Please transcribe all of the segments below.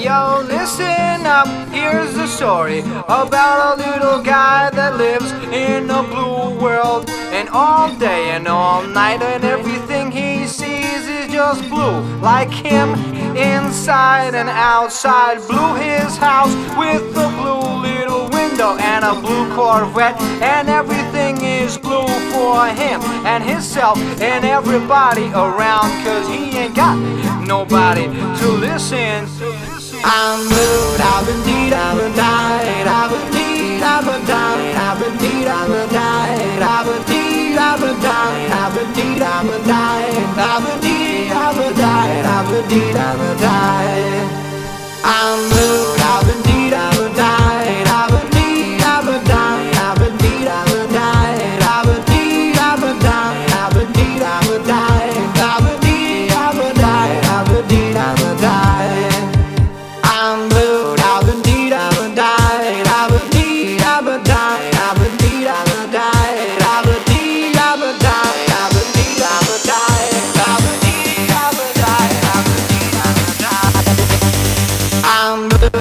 Yo, listen up, here's the story about a little guy that lives in a blue world. And all day and all night and everything he sees is just blue. Like him, inside and outside. Blue his house with a blue little window and a blue Corvette. And everything is blue for him and himself and everybody around, 'cause he ain't got nobody to listen. I'm blue, I've been deed, I've been died, I've been deed, I've been died, I've been deed, I've been died, I've been deed, I've been died, I've been deed, I've been died, I've been deed, I've been died, I've been deed, I've been died. I'm blue, I've been deed, I've been died, I've been deed, I've been died, I've been deed, I've been died, I've been deed, I've been died, I've been deed, I've been died, I've been deed, I've been died, I've been deed, I've been died. I'm blue, I've been deed, I've been died, I've been deed, I've been died, I've been deed, I've been died, I've been deed, I've been died, I've been deed, I've been died, I've been deed, I've been died, I've been deed, I've been died. I'm blue.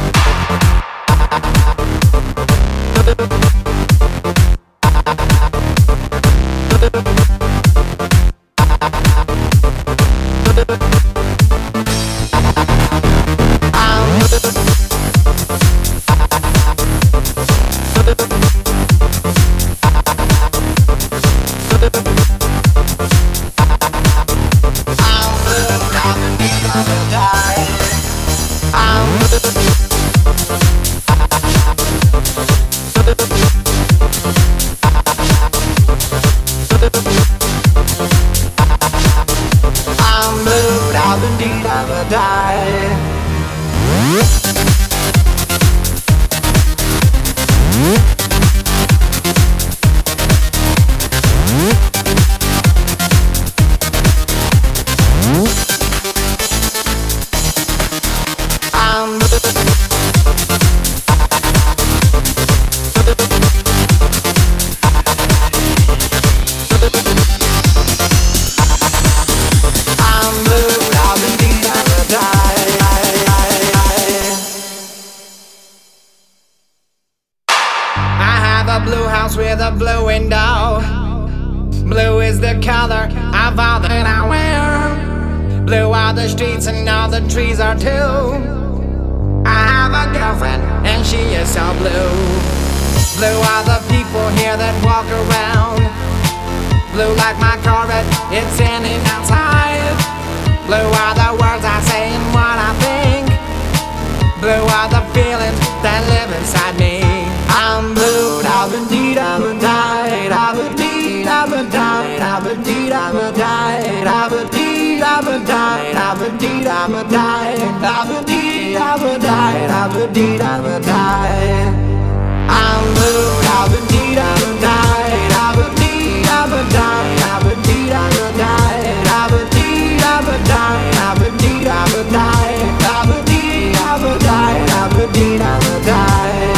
With a blue window. Blue is the color of all that I wear. Blue are the streets and all the trees are too. I have a girlfriend and she is so blue. Blue are the people here that walk around. Blue like my Corvette, it's standing outside. Blue are the words I say and what I think. Blue are the feelings that live inside me. I'm blue, I've been deed, I've been died, I've been deed, I've been died, I've been deed, I've been died, I've been deed, I've been died, I've been deed, I've been died, I've been deed, I've been died, I've been deed, I've been died. I'm blue, I've been deed, I've been died, I've been deed, I've been died, I've been deed, I've been died, I've been deed, I've been died, I've been deed, I've been died, I've been deed, I've been died, I've been deed, I've been died.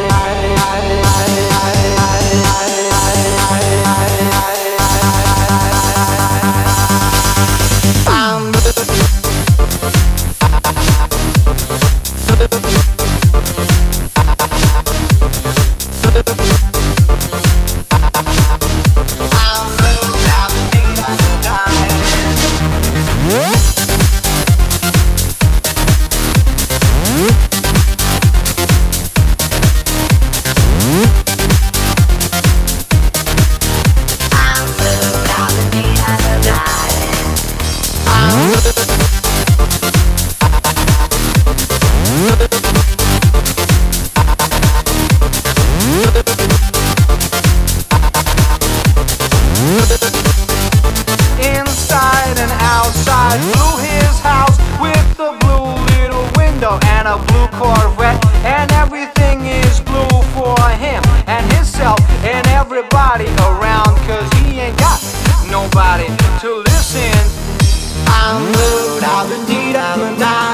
Inside and outside, blue his house with a blue little window and a blue Corvette, and everything is blue for him and himself and everybody around, 'cause he ain't got nobody to listen. I'm blue, I've been deed, I've been died.